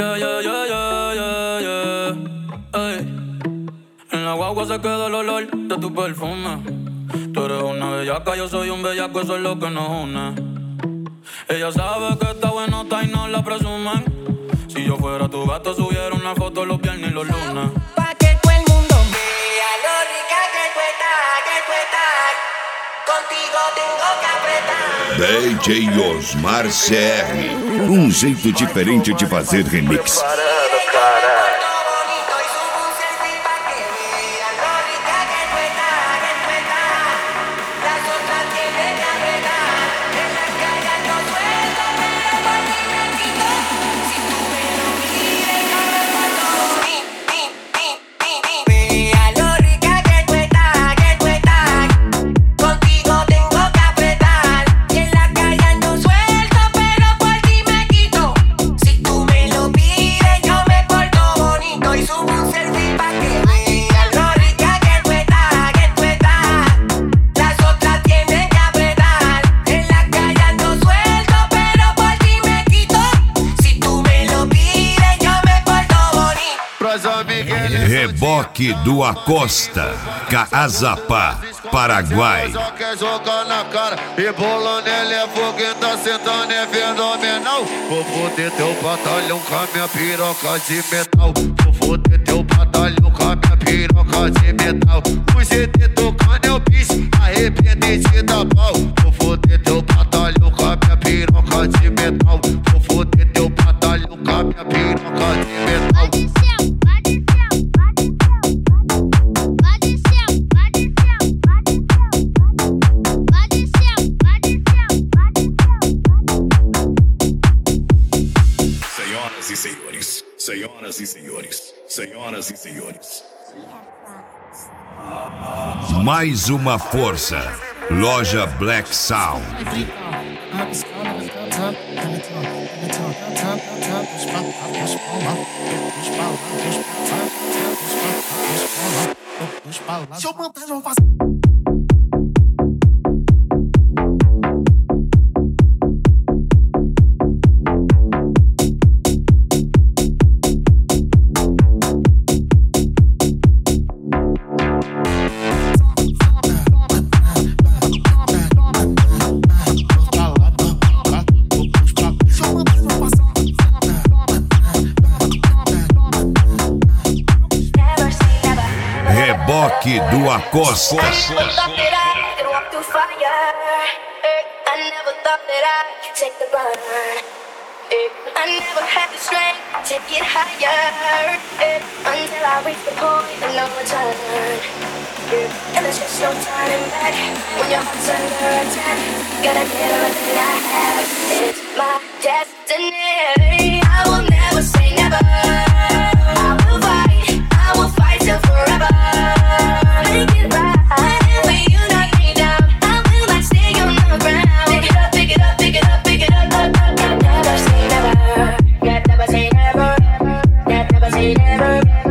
Yeah, yeah, yeah, yeah, yeah, yeah. Ey. En la guagua se queda el olor de tu perfume. Tú eres una bellaca, yo soy un bellaco, eso es lo que nos une. Ella sabe que está buenota y no la presumen. Si yo fuera tu gato, subiera una foto los viernes y los lunes. Pa' que todo el mundo vea lo rica que tú estás. Contigo tengo que apretar. DJ Osmar CR, um jeito diferente de fazer remix. Reboque do Acosta, Caazapá, Paraguai. Só quer jogar na cara e bola nele é foguinho, tá sentando é fenomenal. Vou foder teu batalhão com a minha piroca de metal. Vou foder teu batalhão com a minha piroca de metal. O GT tocando é o bicho, arrependente da pau. Vou foder teu batalhão com a minha piroca de metal. Vou foder teu batalhão com a minha piroca de metal. Senhoras e senhores, senhoras e senhores. Mais uma força, Loja Black Sound. Deixa eu plantar, já vou passar. Reboque do Acosta. I never had the strength to get higher until I reached the point of no return. And there's just no turning back when your heart's under attack. Gotta get everything I have. It's my destiny. I will never say never. I will fight till forever. Make it right. When you knock me down, I will not stay on the ground. Pick it up, pick it up, pick it up, pick it up, up, up. Never say never. Never say never. Never say never.